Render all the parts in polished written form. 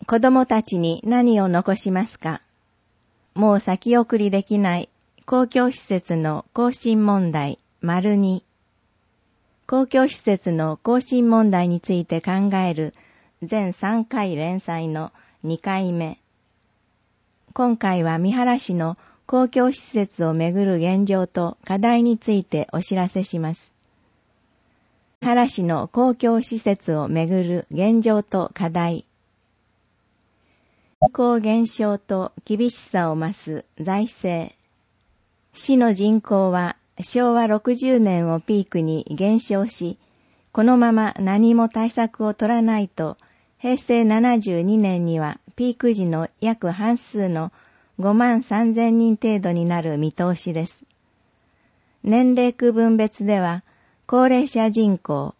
子供たちに何を残しますか？もう先送りできない公共施設の更新問題2。公共施設の更新問題について考える全3回連載の2回目。今回は三原市の公共施設をめぐる現状と課題についてお知らせします。三原市の公共施設をめぐる現状と課題。人口減少と厳しさを増す財政。市の人口は昭和60年をピークに減少し、このまま何も対策を取らないと、平成72年にはピーク時の約半数の5万3000人程度になる見通しです。年齢区分別では、高齢者人口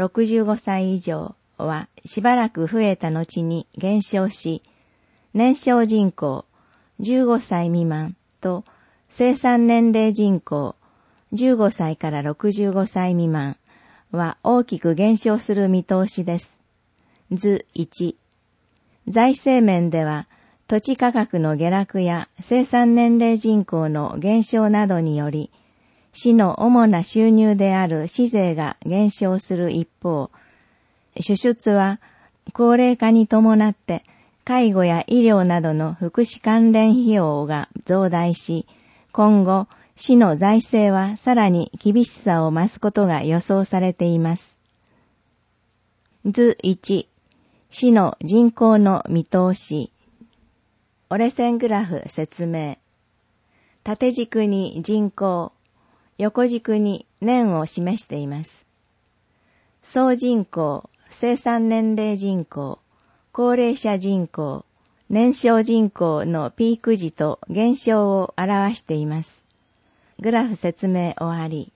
65歳以上はしばらく増えた後に減少し、年少人口15歳未満と生産年齢人口15歳から65歳未満は大きく減少する見通しです。図1。財政面では土地価格の下落や生産年齢人口の減少などにより、市の主な収入である市税が減少する一方、支出は高齢化に伴って介護や医療などの福祉関連費用が増大し、今後、市の財政はさらに厳しさを増すことが予想されています。図1、市の人口の見通し。折れ線グラフ説明。縦軸に人口、横軸に年を示しています。総人口、生産年齢人口、高齢者人口、年少人口のピーク時と減少を表しています。グラフ説明終わり。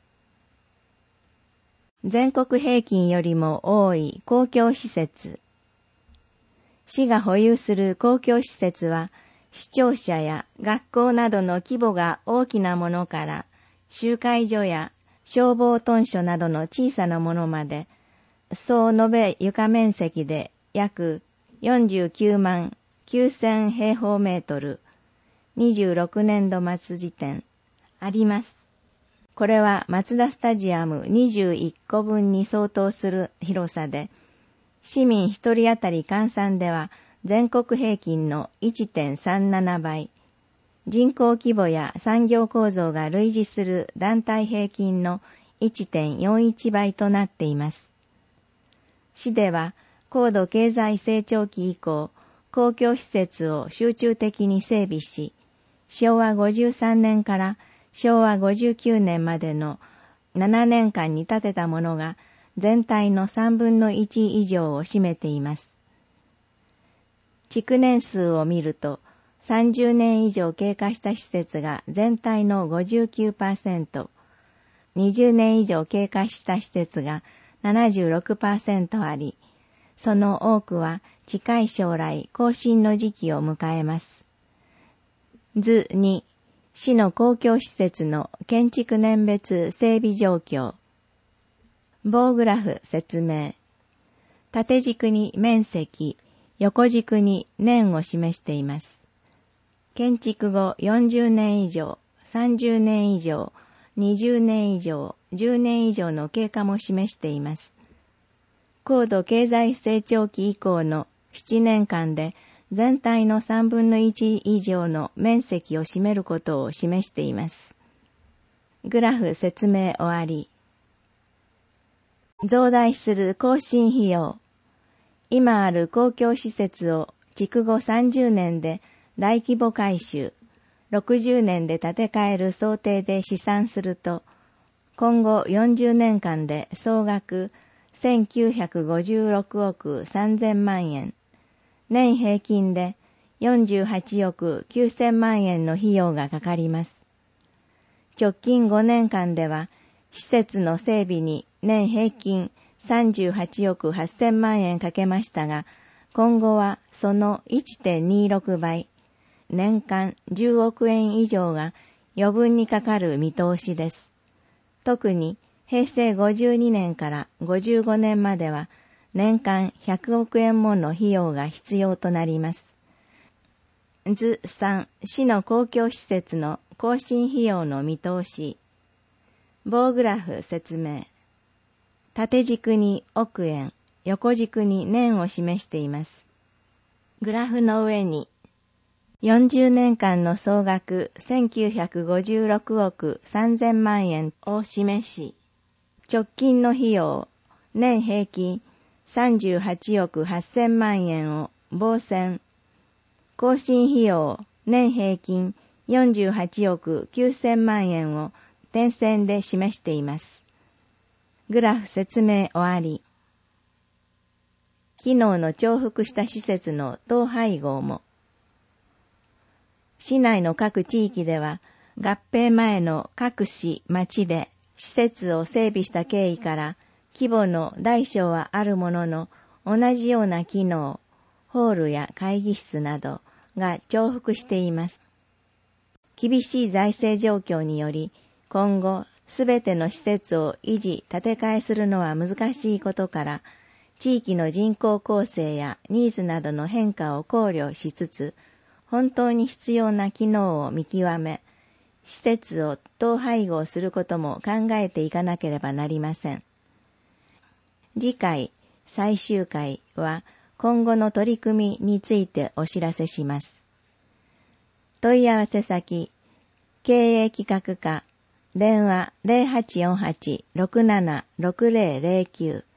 全国平均よりも多い公共施設。市が保有する公共施設は、市庁舎や学校などの規模が大きなものから、集会所や消防屯所などの小さなものまで、総延べ床面積で約49万9000平方メートル、26年度末時点、あります。これはマツダスタジアム21個分に相当する広さで、市民一人当たり換算では全国平均の 1.37 倍、人口規模や産業構造が類似する団体平均の 1.41 倍となっています。市では高度経済成長期以降、公共施設を集中的に整備し、昭和53年から昭和59年までの7年間に建てたものが全体の3分の1以上を占めています。築年数を見ると、30年以上経過した施設が全体の 59%、20年以上経過した施設が 76% あり、その多くは近い将来更新の時期を迎えます。図2、市の公共施設の建築年別整備状況。棒グラフ説明。縦軸に面積、横軸に年を示しています。建築後40年以上、30年以上、20年以上、10年以上の経過も示しています。高度経済成長期以降の7年間で全体の3分の1以上の面積を占めることを示しています。グラフ説明終わり。増大する更新費用。今ある公共施設を築後30年で大規模改修、60年で建て替える想定で試算すると、今後40年間で総額1956億3000万円、年平均で48億9000万円の費用がかかります。直近5年間では、施設の整備に年平均38億8000万円かけましたが、今後はその 1.26 倍、年間10億円以上が余分にかかる見通しです。特に平成52年から55年までは年間100億円もの費用が必要となります。図3、市の公共施設の更新費用の見通し。棒グラフ説明。縦軸に億円、横軸に年を示しています。グラフの上に、40年間の総額1956億3000万円を示し、直近の費用、年平均38億8000万円を棒線、更新費用、年平均48億9000万円を点線で示しています。グラフ説明終わり。機能の重複した施設の統廃合も。市内の各地域では、合併前の各市、町で施設を整備した経緯から、規模の大小はあるものの、同じような機能、ホールや会議室などが重複しています。厳しい財政状況により、今後、すべての施設を維持、建て替えするのは難しいことから、地域の人口構成やニーズなどの変化を考慮しつつ、本当に必要な機能を見極め、施設を統廃合することも考えていかなければなりません。次回、最終回は今後の取り組みについてお知らせします。問い合わせ先、経営企画課、電話 0848-676009